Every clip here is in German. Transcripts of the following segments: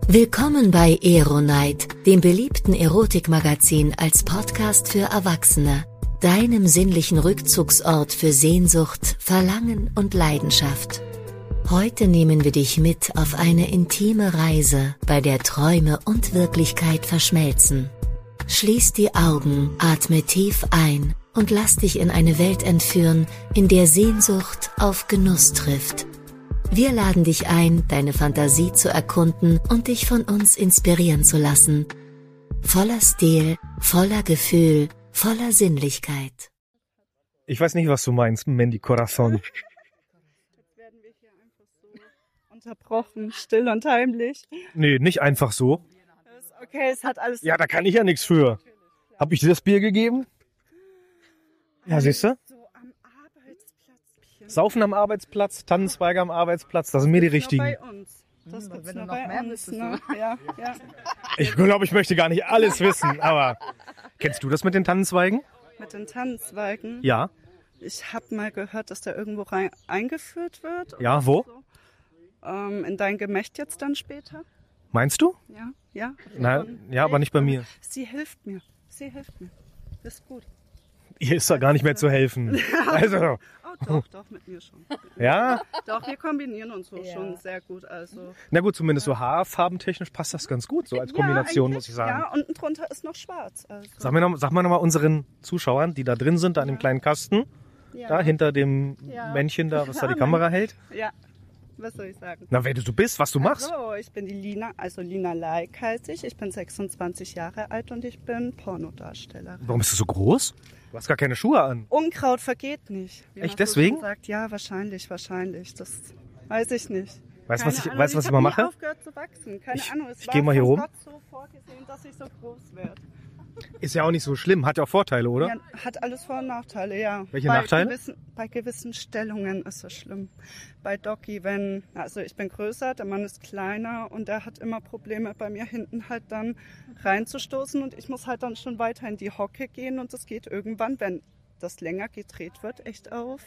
Willkommen bei Eronight, dem beliebten Erotikmagazin als Podcast für Erwachsene, deinem sinnlichen Rückzugsort für Sehnsucht, Verlangen und Leidenschaft. Heute nehmen wir dich mit auf eine intime Reise, bei der Träume und Wirklichkeit verschmelzen. Schließ die Augen, atme tief ein und lass dich in eine Welt entführen, in der Sehnsucht auf Genuss trifft. Wir laden dich ein, deine Fantasie zu erkunden und dich von uns inspirieren zu lassen. Voller Stil, voller Gefühl, voller Sinnlichkeit. Ich weiß nicht, was du meinst, Mandy Corazon. Jetzt werden wir hier einfach so unterbrochen, still und heimlich. Nee, nicht einfach so. Okay, es hat alles... Ja, da kann ich ja nichts für. Hab ich dir das Bier gegeben? Ja, siehst du? So am Arbeitsplatz. Saufen am Arbeitsplatz, Tannenzweige am Arbeitsplatz, das sind mir die richtigen. Nur bei uns. Das gibt's nur bei uns, ne? Ja. Ich glaube, ich möchte gar nicht alles wissen, aber kennst du das mit den Tannenzweigen? Mit den Tannenzweigen. Ja. Ich habe mal gehört, dass der irgendwo rein eingeführt wird. Ja, wo? So. In dein Gemächt jetzt dann später. Meinst du? Ja. Nein, ja, aber nicht bei mir. Sie hilft mir. Ist gut. Ihr ist da gar nicht mehr zu helfen. Also, Oh, doch, mit mir schon. ja. Doch, wir kombinieren uns so schon sehr gut. Also. Na gut, zumindest so haarfarbentechnisch passt das ganz gut, so als Kombination, muss ich sagen. Ja, unten drunter ist noch schwarz. Also. Sag mal nochmal unseren Zuschauern, die da drin sind, da in dem kleinen Kasten, da hinter dem Männchen da, was da die Kamera hält. Ja, was soll ich sagen? Na, wer du bist, was du machst. So, ich bin die Lina, also Lina Like heiße ich. Ich bin 26 Jahre alt und ich bin Pornodarstellerin. Warum bist du so groß? Du hast gar keine Schuhe an. Unkraut vergeht nicht. Wie Echt man so deswegen? schön sagt, ja, wahrscheinlich. Das weiß ich nicht. Weißt du, was Keine Ahnung, ich mal mache? Ich habe aufgehört zu wachsen. Keine Ahnung, es ich war geh mal hier von rum. Gott so vorgesehen, dass ich so groß werde. Ist ja auch nicht so schlimm, hat ja auch Vorteile, oder? Ja, hat alles Vor- und Nachteile, ja. Welche Nachteile? Bei gewissen Stellungen ist es schlimm. Bei Doggy, also ich bin größer, der Mann ist kleiner und der hat immer Probleme bei mir hinten halt dann reinzustoßen und ich muss halt dann schon weiter in die Hocke gehen und es geht irgendwann, wenn das länger gedreht wird, echt auf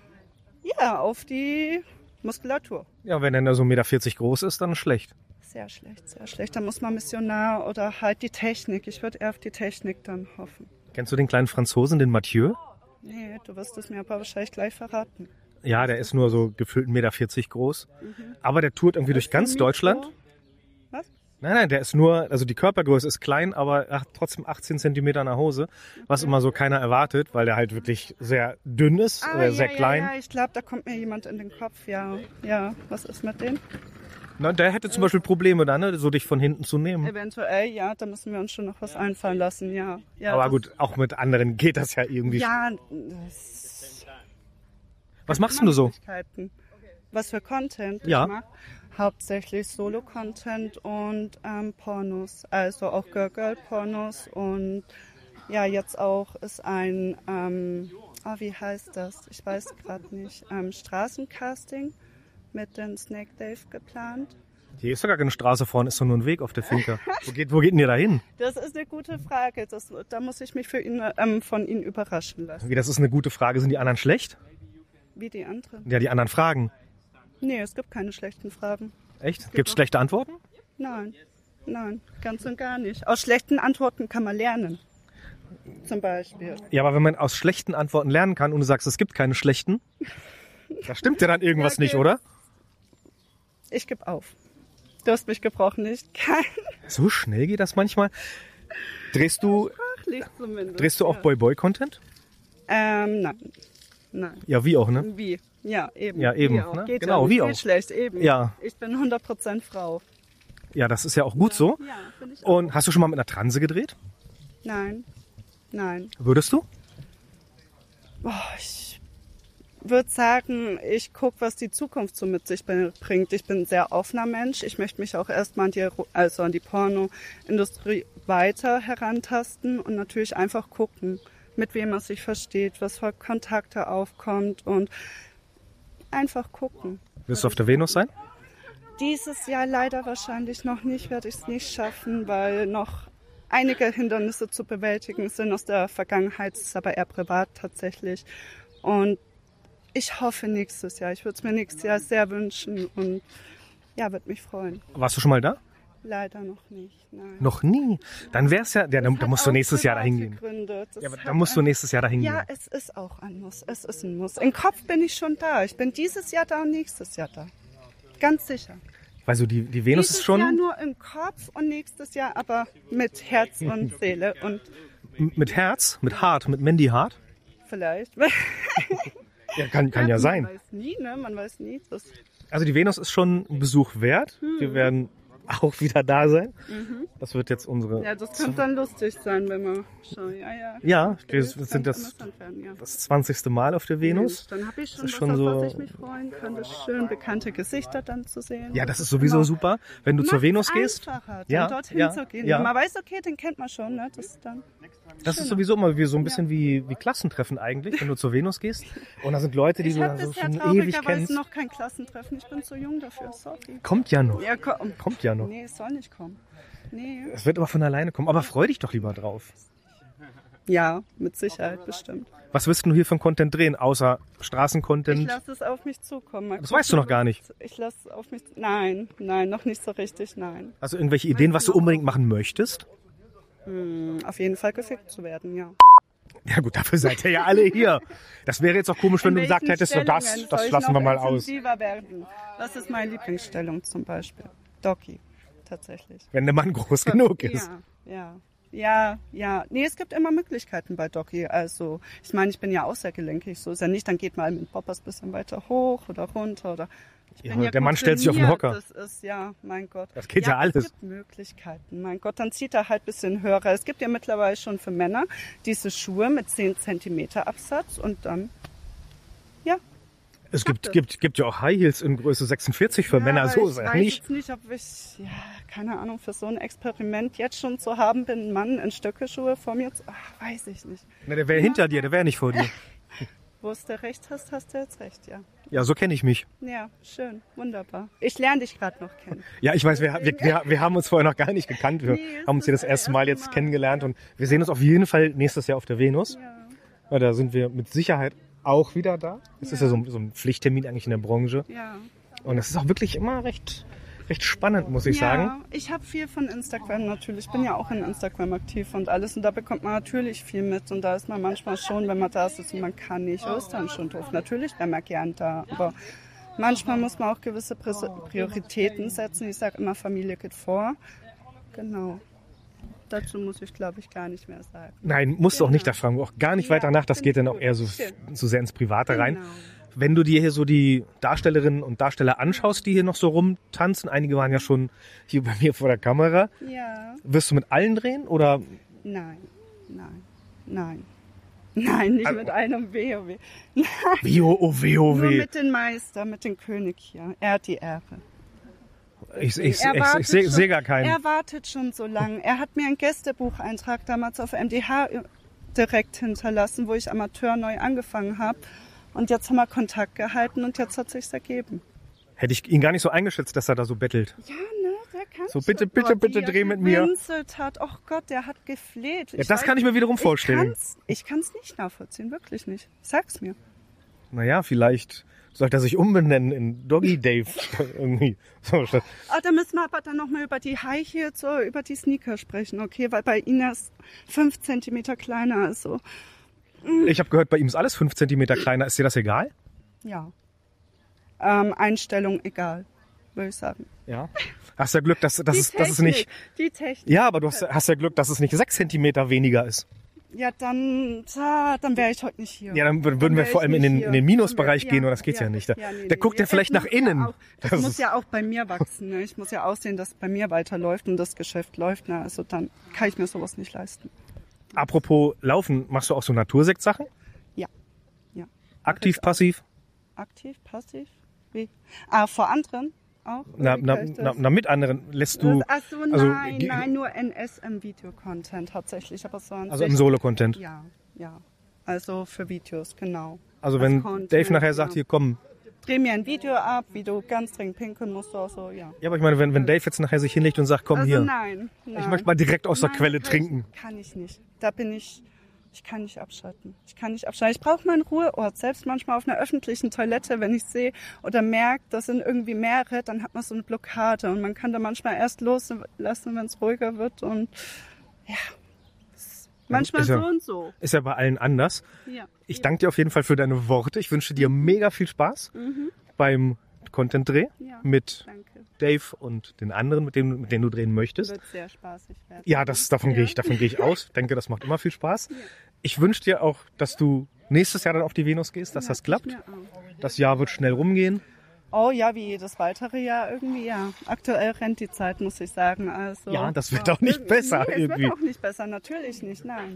die Muskulatur. Ja, wenn er nur so 1,40 Meter groß ist, dann schlecht. Sehr schlecht. Da muss man Missionar oder halt die Technik. Ich würde eher auf die Technik dann hoffen. Kennst du den kleinen Franzosen, den Mathieu? Nee, du wirst es mir aber wahrscheinlich gleich verraten. Ja, der ist nur so gefühlt 1,40 Meter groß. Aber der tourt irgendwie durch ganz Deutschland. Was? Nein, der ist nur, also die Körpergröße ist klein, aber er hat trotzdem 18 Zentimeter nach Hause, was immer so keiner erwartet, weil der halt wirklich sehr dünn ist, sehr klein. Ja, ich glaube, da kommt mir jemand in den Kopf, ja. Was ist mit dem? Na, der hätte zum Beispiel Probleme da, ne, so dich von hinten zu nehmen. Eventuell, ja, da müssen wir uns schon noch was einfallen lassen, ja. Aber gut, auch mit anderen geht das ja irgendwie. Ja, Was machst denn du so? Was für Content Ja. ich mache? Hauptsächlich Solo-Content und Pornos, also auch Girl-Pornos und ja, jetzt auch ist ein, wie heißt das? Ich weiß gerade nicht, Straßencasting mit dem Snake Dave geplant. Hier ist doch gar keine Straße vorne, ist doch nur ein Weg auf der Finca. Wo geht denn ihr da hin? Das ist eine gute Frage, da muss ich mich von Ihnen überraschen lassen. Wie, das ist eine gute Frage. Sind die anderen schlecht? Wie die anderen? Ja, die anderen Fragen. Nee, es gibt keine schlechten Fragen. Echt? Gibt es schlechte Antworten? Nein, ganz und gar nicht. Aus schlechten Antworten kann man lernen. Zum Beispiel. Ja, aber wenn man aus schlechten Antworten lernen kann und du sagst, es gibt keine schlechten, da stimmt ja dann irgendwas nicht, oder? Ich gebe auf. Du hast mich gebrochen, nicht? So schnell geht das manchmal. Drehst du auch Boy-Boy-Content? Nein. Ja, wie auch, ne? Wie? Ja, eben. Ja, eben. Wie auch. Ne? Geht genau, ja nicht. wie Geht auch. schlecht, eben. Ja. Ich bin 100% Frau. Ja, das ist ja auch gut so. Ja, finde ich auch. Und hast du schon mal mit einer Transe gedreht? Nein. Würdest du? Ich würde sagen, ich gucke, was die Zukunft so mit sich bringt. Ich bin ein sehr offener Mensch. Ich möchte mich auch erstmal an die Pornoindustrie weiter herantasten und natürlich einfach gucken, mit wem man sich versteht, was für Kontakte aufkommt und einfach gucken. Wirst du auf der Venus sein? Dieses Jahr leider wahrscheinlich noch nicht, werde ich es nicht schaffen, weil noch einige Hindernisse zu bewältigen sind aus der Vergangenheit, es ist aber eher privat tatsächlich. Und ich hoffe nächstes Jahr. Ich würde es mir nächstes Jahr sehr wünschen und ja, würde mich freuen. Warst du schon mal da? leider noch nicht. Nein. Noch nie? Dann wär's ja, da musst du nächstes Jahr dahin gehen. Ja, aber da musst du nächstes Jahr dahin gehen. Ja, es ist auch ein Muss. Es ist ein Muss. Im Kopf bin ich schon da. Ich bin dieses Jahr da und nächstes Jahr da. Ganz sicher. Weil so die Venus dieses ist schon... Jahr nur im Kopf und nächstes Jahr aber mit Herz und Seele und... Mit Herz? Mit Hart? Mit Mandy Hart? Vielleicht. Ja, kann ja sein. Man weiß nie, ne? Man weiß nie. Also die Venus ist schon ein Besuch wert. Wir werden auch wieder da sein. Das wird jetzt unsere... Ja, das könnte dann lustig sein, wenn wir schauen. Ja, wir sind das 20. Mal auf der Venus. Dann habe ich Das ist schon was, schon auf so- was ich mich freuen könnte. Schön bekannte Gesichter dann zu sehen. Ja, das ist sowieso super, wenn du zur Macht's Venus gehst. einfacher, Ja, dann dorthin ja, zu gehen. ja. Wenn man weiß, okay, den kennt man schon, ne? Das ist dann... Das ist sowieso immer so ein bisschen wie Klassentreffen eigentlich, wenn du zur Venus gehst. Und da sind Leute, die Ich du habe dann so bisher schon ewig traurigerweise kennst. noch kein Klassentreffen. Ich bin zu jung dafür, sorry. Kommt ja noch. Ja, komm. Kommt ja noch. Nee, es soll nicht kommen. Nee. Es wird aber von alleine kommen. Aber freu dich doch lieber drauf. Ja, mit Sicherheit, bestimmt. Was wirst du hier für einen Content drehen, außer Ich Straßencontent? lasse es auf mich zukommen. Mal Das gucken, weißt du noch gar nicht. Ich lasse es auf mich... Nein, noch nicht so richtig, nein. Also irgendwelche Ideen, was du unbedingt machen möchtest? Auf jeden Fall gefickt zu werden, ja. Ja gut, dafür seid ihr ja alle hier. Das wäre jetzt auch komisch, wenn du In gesagt welchen hättest, so Stellungen das soll ich lassen wir noch mal aus. intensiver werden? Was ist meine Lieblingsstellung zum Beispiel? Doggy, tatsächlich. Wenn der Mann groß genug ist. Ja. Nee, es gibt immer Möglichkeiten bei Doggy. Also, ich meine, ich bin ja auch sehr gelenkig. So ist ja nicht, dann geht mal mit Poppers ein bisschen weiter hoch oder runter oder... Ich bin Ja, der gut Mann stellt sich auf den trainiert. Hocker. Das ist, ja, mein Gott. Das geht ja alles. Es gibt Möglichkeiten, mein Gott. Dann zieht er halt ein bisschen höher. Es gibt ja mittlerweile schon für Männer diese Schuhe mit 10 cm Absatz und dann, ja. Es gibt ja auch High Heels in Größe 46 für Männer, so ist ich es weiß nicht. jetzt nicht, ob ich, keine Ahnung, für so ein Experiment jetzt schon zu haben bin, einen Mann in Stöckelschuhe vor mir zu... Ach, weiß ich nicht. Na, der wäre hinter dir, der wäre nicht vor dir. Wo du recht hast, hast du jetzt recht, ja. Ja, so kenne ich mich. Ja, schön, wunderbar. Ich lerne dich gerade noch kennen. Ja, ich weiß, wir haben uns vorher noch gar nicht gekannt. Wir haben uns hier das erste Mal jetzt kennengelernt und wir sehen uns auf jeden Fall nächstes Jahr auf der Venus. Ja, da sind wir mit Sicherheit auch wieder da. Es ist ja so ein Pflichttermin eigentlich in der Branche. Ja. Und es ist auch wirklich immer recht spannend, muss ich sagen. Ich habe viel von Instagram natürlich. Ich bin ja auch in Instagram aktiv und alles. Und da bekommt man natürlich viel mit. Und da ist man manchmal schon, wenn man da ist und man kann nicht, ist dann schon doof. Natürlich wäre man gern da. Aber manchmal muss man auch gewisse Prioritäten setzen. Ich sage immer, Familie geht vor. Genau. Dazu muss ich, glaube ich, gar nicht mehr sagen. Nein, musst du auch nicht, da fragen wir auch gar nicht weiter nach. Das geht dann auch eher so sehr ins Private rein. Wenn du dir hier so die Darstellerinnen und Darsteller anschaust, die hier noch so rumtanzen, einige waren ja schon hier bei mir vor der Kamera. Ja. Wirst du mit allen drehen oder? Nein, nicht mit einem WoW. WoW. Nur mit dem Meister, mit dem König hier. Er hat die Ehre. Ich sehe gar keinen. Er wartet schon so lange. Er hat mir einen Gästebucheintrag damals auf MDH direkt hinterlassen, wo ich Amateur neu angefangen habe. Und jetzt haben wir Kontakt gehalten und jetzt hat sich's ergeben. Hätte ich ihn gar nicht so eingeschätzt, dass er da so bettelt. Ja, ne, der kann So, bitte dreh mit mir. Hat. Och Gott, der hat gefleht. Ja, das kann ich mir wiederum vorstellen. Ich kann's nicht nachvollziehen, wirklich nicht. Sag's mir. Naja, vielleicht sollte er sich umbenennen in Doggy Dave irgendwie. So, Da müssen wir aber dann nochmal über die High Heels, so über die Sneaker sprechen, okay? Weil bei Ihnen ist 5 cm kleiner, also... Ich habe gehört, bei ihm ist alles 5 cm kleiner. Ist dir das egal? Ja. Einstellung egal, würde ich sagen. Ja. Hast ja Glück, dass es nicht... Die Technik. Ja, aber du hast ja Glück, dass es nicht 6 cm weniger ist. Ja, dann wäre ich heute nicht hier. Ja, dann würden wir vor allem in den Minusbereich gehen und das geht ja nicht. Der guckt ja vielleicht nach innen. Das muss ja auch bei mir wachsen. Ne? Ich muss ja aussehen, dass es bei mir weiterläuft und das Geschäft läuft. Ne? Also dann kann ich mir sowas nicht leisten. Apropos Laufen, machst du auch so Natursekt-Sachen? Ja. Aktiv, passiv? Aktiv, passiv? Wie? Vor anderen auch? Na, mit anderen lässt du... Achso, nein, nur NS-Video-Content tatsächlich. Aber so also im Solo-Content? Ja. Also für Videos, genau. Also wenn Content, Dave nachher sagt, hier komm... Dreh mir ein Video ab, wie du ganz dringend pinkeln musst, auch so, ja. Ja, aber ich meine, wenn Dave jetzt nachher sich hinlegt und sagt, komm also hier. Nein. Ich möchte mal direkt aus der Quelle trinken. Kann ich nicht. Da bin ich Ich kann nicht abschalten. Ich brauche meinen Ruheort. Selbst manchmal auf einer öffentlichen Toilette, wenn ich sehe oder merke, das sind irgendwie mehrere, dann hat man so eine Blockade. Und man kann da manchmal erst loslassen, wenn es ruhiger wird. Und ja, manchmal so und so. Ist ja bei allen anders. Ja. Ich danke dir auf jeden Fall für deine Worte. Ich wünsche dir mega viel Spaß beim Content-Dreh mit Dave und den anderen, mit denen du drehen möchtest. Wird sehr spaßig werden. Ja, davon gehe ich aus. Ich denke, das macht immer viel Spaß. Ja. Ich wünsche dir auch, dass du nächstes Jahr dann auf die Venus gehst, dass das klappt. Das Jahr wird schnell rumgehen. Oh ja, wie jedes weitere Jahr irgendwie, ja. Aktuell rennt die Zeit, muss ich sagen. Also, ja, das wird auch nicht besser. Nee, es wird auch nicht besser, natürlich nicht, nein.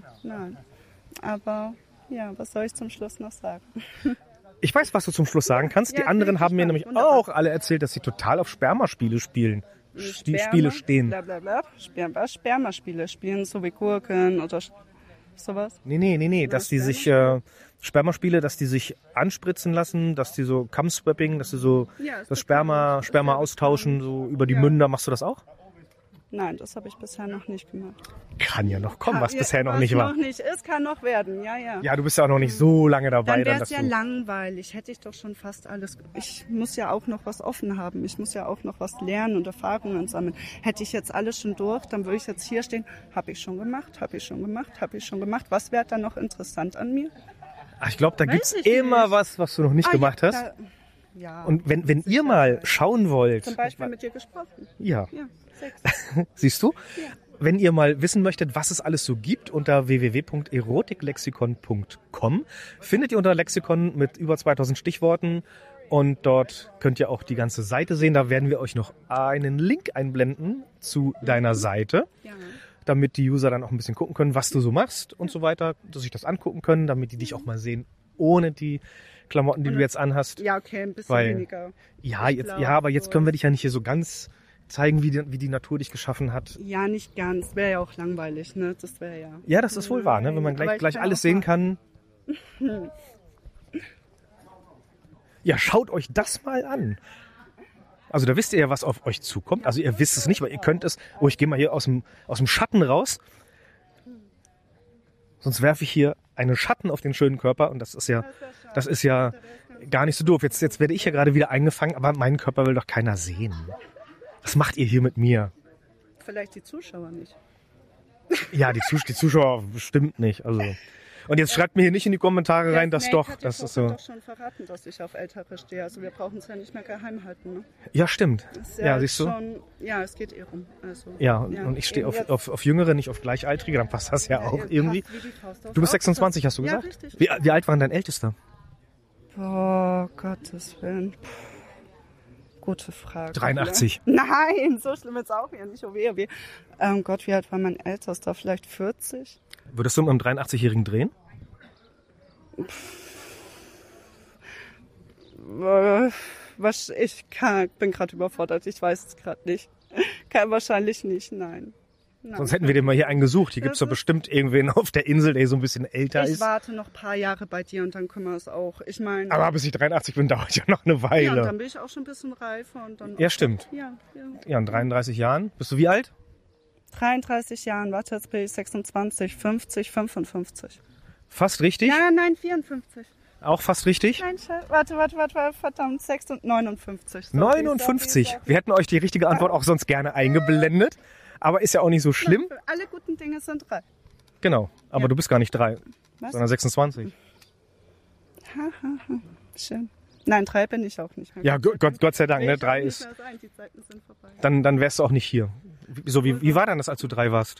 Aber ja, was soll ich zum Schluss noch sagen? Ich weiß, was du zum Schluss sagen kannst. Die anderen haben mir nämlich auch alle erzählt, dass sie total auf Spermaspiele spielen. Spiele stehen. Blablabla. Spermaspiele spielen, so wie Gurken oder sowas? Nee. Dass die sich Spermaspiele, dass die sich anspritzen lassen, dass die so Cum-Swapping, dass sie so das Sperma austauschen, so über die Münder. Machst du das auch? Nein, das habe ich bisher noch nicht gemacht. Kann ja noch kommen, was bisher noch nicht war. Es kann noch werden, ja. Ja, du bist ja auch noch nicht so lange dabei. Dann wäre es ja langweilig. Hätte ich doch schon fast alles. Ich muss ja auch noch was offen haben. Ich muss ja auch noch was lernen und Erfahrungen sammeln. Hätte ich jetzt alles schon durch, dann würde ich jetzt hier stehen. Habe ich schon gemacht. Was wäre dann noch interessant an mir? Ach, ich glaube, da gibt es immer was du noch nicht gemacht hast. Ja. Und wenn ihr mal schauen wollt. Zum Beispiel mit dir gesprochen. Ja. 6. Siehst du? Ja. Wenn ihr mal wissen möchtet, was es alles so gibt, unter www.erotiklexikon.com findet ihr unter Lexikon mit über 2000 Stichworten und dort könnt ihr auch die ganze Seite sehen. Da werden wir euch noch einen Link einblenden zu deiner Seite, damit die User dann auch ein bisschen gucken können, was du so machst und so weiter, dass sich das angucken können, damit die dich auch mal sehen, ohne die Klamotten, die du jetzt anhast. Ja, okay, ein bisschen weniger. Aber jetzt können wir dich ja nicht hier so ganz zeigen, wie die Natur dich geschaffen hat. Ja, nicht ganz. Wäre ja auch langweilig, ne? Das wäre ja... Ja, das ist wohl wahr, ne? Wenn man gleich alles sehen kann. Ja, schaut euch das mal an. Also da wisst ihr ja, was auf euch zukommt. Also ihr wisst es nicht, aber ihr könnt es... Oh, ich gehe mal hier aus dem Schatten raus. Sonst werfe ich hier einen Schatten auf den schönen Körper und das ist ja gar nicht so doof. Jetzt werde ich ja gerade wieder eingefangen, aber meinen Körper will doch keiner sehen. Was macht ihr hier mit mir? Vielleicht die Zuschauer nicht. Ja, die Zuschauer bestimmt nicht. Also. Und jetzt schreibt mir hier nicht in die Kommentare rein, dass doch... Das ist so. Ich habe doch schon verraten, dass ich auf Ältere stehe. Also wir brauchen es ja nicht mehr geheim halten. Ne? Ja, stimmt. Ja, siehst du? Es geht rum. Also, und ich stehe auf Jüngere, nicht auf Gleichaltrige. Dann passt das ja auch irgendwie. Du bist 26, hast du gesagt? Ja, richtig. Wie alt war denn dein Ältester? Oh, Gottes Willen. Gute Frage. 83. Ne? Nein, so schlimm ist auch wieder nicht. Oh weh. Gott, wie alt war mein Ältester? Vielleicht 40? Würdest du mit einem 83-Jährigen drehen? Bin gerade überfordert. Ich weiß es gerade nicht. Wahrscheinlich nicht, nein. Sonst hätten wir den mal hier einen gesucht. Hier gibt es doch bestimmt irgendwen auf der Insel, der so ein bisschen älter ist. Ich warte noch ein paar Jahre bei dir und dann können wir es auch. Ich meine. Aber bis ich 83 bin, dauert ja noch eine Weile. Ja, und dann bin ich auch schon ein bisschen reifer. Und dann ja, stimmt. Ja, in 33 Jahren. Bist du wie alt? 33 Jahren. Warte, jetzt bin ich 26, 50, 55. Fast richtig? Ja, nein, 54. Auch fast richtig? Nein, warte, verdammt, 59. 59. Wir hätten euch die richtige Antwort auch sonst gerne eingeblendet. Aber ist ja auch nicht so schlimm. Alle guten Dinge sind 3. Genau, aber du bist gar nicht 3, Was? sondern 26. Schön. Nein, 3 bin ich auch nicht. Ja, Gott sei Dank, ne? 3 ist... Die Zeiten sind vorbei. Dann wärst du auch nicht hier. Wie war denn das, als du 3 warst?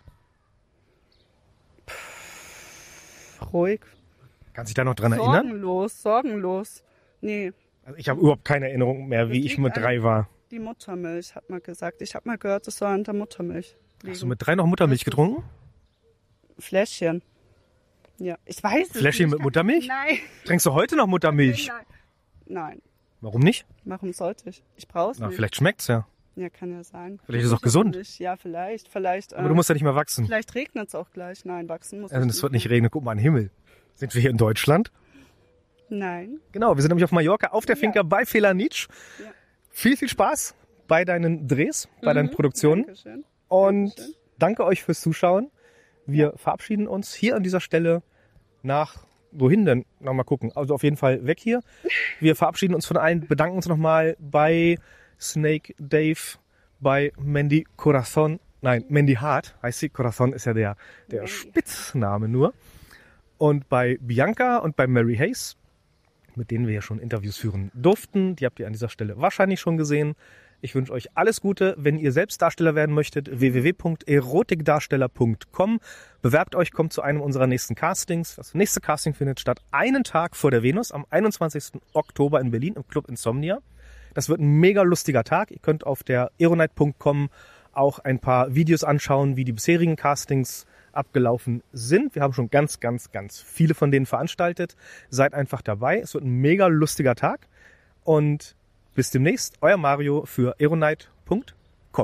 Ruhig. Kannst du dich da noch dran erinnern? Sorgenlos. Nee. Also ich habe überhaupt keine Erinnerung mehr, wie ich mit 3 war. Die Muttermilch, hat man gesagt. Ich habe mal gehört, das soll an der Muttermilch liegen. Hast du mit 3 noch Muttermilch getrunken? Fläschchen. Ja, ich weiß es Fläschchen nicht. mit Muttermilch? Nein. Trinkst du heute noch Muttermilch? Nein. Warum nicht? Warum sollte ich? Ich brauch's nicht. Vielleicht schmeckt's ja. Ja, kann ja sein. Vielleicht ist es auch gesund. Nicht. Ja, vielleicht. Aber du musst ja nicht mehr wachsen. Vielleicht regnet es auch gleich. Nein, wachsen muss Also es wird nicht regnen. Guck mal an den Himmel. Sind wir hier in Deutschland? Nein. Genau, wir sind nämlich auf Mallorca, auf der Finca bei Felanitsch. Ja. Viel Spaß bei deinen Drehs, bei deinen Produktionen. Dankeschön. Und danke euch fürs Zuschauen. Wir verabschieden uns hier an dieser Stelle wohin denn? Noch mal gucken. Also auf jeden Fall weg hier. Wir verabschieden uns von allen, bedanken uns nochmal bei Snake Dave, bei Mandy Corazon. Nein, Mandy Hart heißt sie. Corazon ist ja der Spitzname nur. Und bei Bianca und bei Mary Hayes, mit denen wir ja schon Interviews führen durften. Die habt ihr an dieser Stelle wahrscheinlich schon gesehen. Ich wünsche euch alles Gute. Wenn ihr selbst Darsteller werden möchtet, www.erotikdarsteller.com. Bewerbt euch, kommt zu einem unserer nächsten Castings. Das nächste Casting findet statt einen Tag vor der Venus, am 21. Oktober in Berlin im Club Insomnia. Das wird ein mega lustiger Tag. Ihr könnt auf der eronight.com auch ein paar Videos anschauen, wie die bisherigen Castings abgelaufen sind. Wir haben schon ganz, ganz, ganz viele von denen veranstaltet. Seid einfach dabei. Es wird ein mega lustiger Tag. Und bis demnächst. Euer Mario für eronight.com.